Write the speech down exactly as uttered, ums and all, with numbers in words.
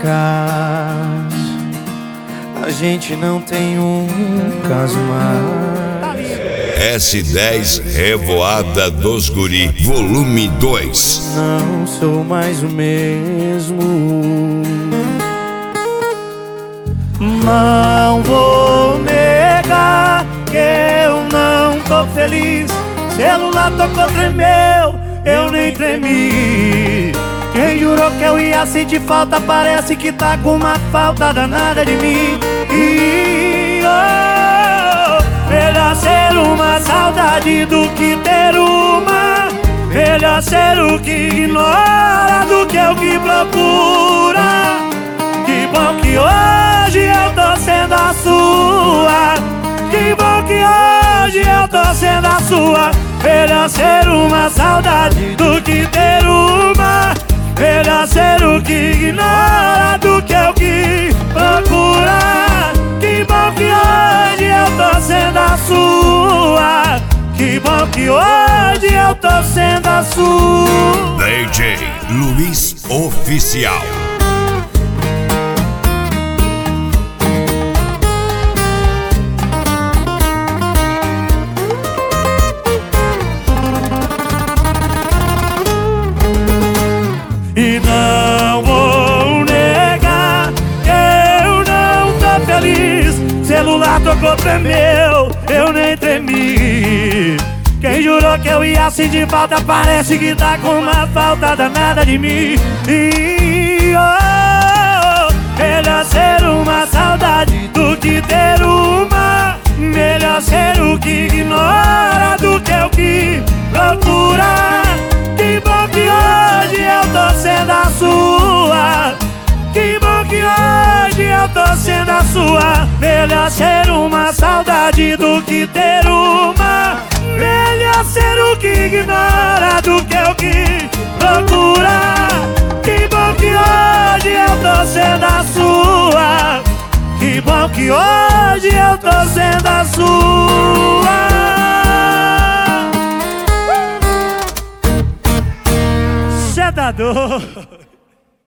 caso, a gente não tem um caso mais. S dez Revoada dos Guri, volume dois. Não sou mais o mesmo. Não vou negar que eu não tô feliz. Celular tocou, tremeu, eu nem tremi. Quem jurou que eu ia sentir falta parece que tá com uma falta danada de mim. E oh, melhor ser uma saudade do que ter uma. Melhor ser o que ignora do que o que procura. Que bom que hoje eu tô sendo a sua. Que bom que hoje eu tô sendo a sua. Melhor ser uma saudade do que ter uma. Melhor ser o que ignora do que o que procura. Que bom que hoje eu tô sendo a sua. Que bom que hoje eu tô sendo a sua. D J Luiz Oficial. E não vou negar que eu não tô feliz. Celular tocou, tremeu, eu nem tremi. Quem jurou que eu ia sentir falta parece que tá com uma falta danada de mim. E oh, melhor ser uma saudade do que ter uma. Melhor ser o que ignora do que o que procura. Que bom que hoje eu tô sendo a sua. Que bom que hoje eu tô sendo a sua. Melhor ser uma saudade do que ter uma. Melhor ser o que ignora do que o que procura. Que bom que hoje eu tô sendo a sua. Que bom que hoje eu tô sendo a sua. Cê tá doido?